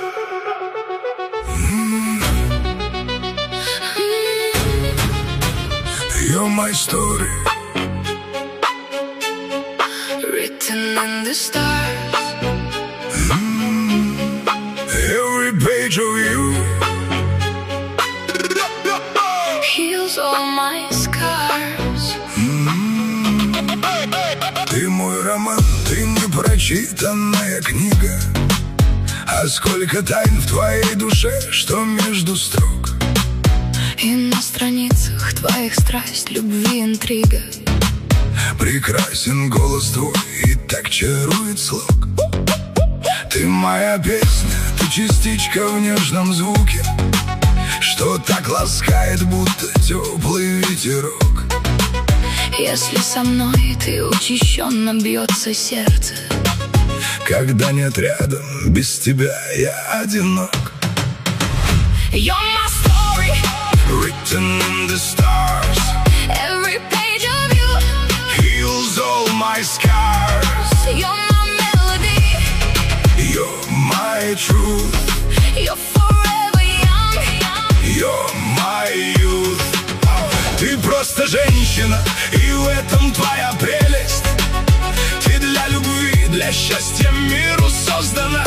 You're my story, written in the stars. Every page of you Heals all my scars. Ты мой роман, ты непрочитанная книга. А сколько тайн в твоей душе, что между строк. И на страницах твоих страсть, любви, интрига. Прекрасен голос твой и так чарует слог. Ты моя песня, ты частичка в нежном звуке, что так ласкает, будто теплый ветерок. Если со мной ты, учащенно бьется сердце. Когда нет рядом, без тебя я одинок. You're my story, written in the stars. every page of you Heals all my scars. You're my melody, You're my truth. you're forever young. You're my youth. Ты просто женщина, и в этом твоя прелесть. Ты для любви, для счастья миру создана.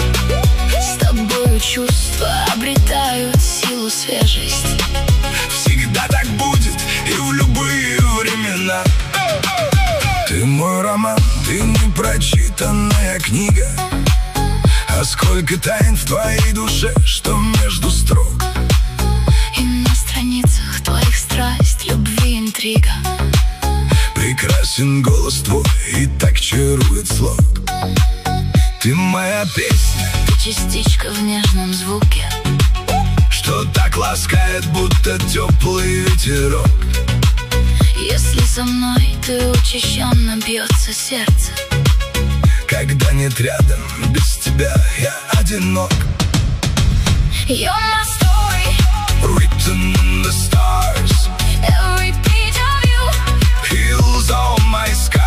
С тобою чувства обретают силу, свежесть. Всегда так будет и в любые времена. Ты мой роман, ты непрочитанная книга. А сколько тайн в твоей душе, что между строк. И на страницах твоих страсть, любви, интрига. Прекрасен голос твой и так чарует слог. Ты моя песня, Ты частичка в нежном звуке, что так ласкает, будто теплый ветерок. если со мной ты, учащенно бьется сердце. Когда нет рядом, без тебя я одинок. You're my story, Written in the stars. every page of you Heals all my scars.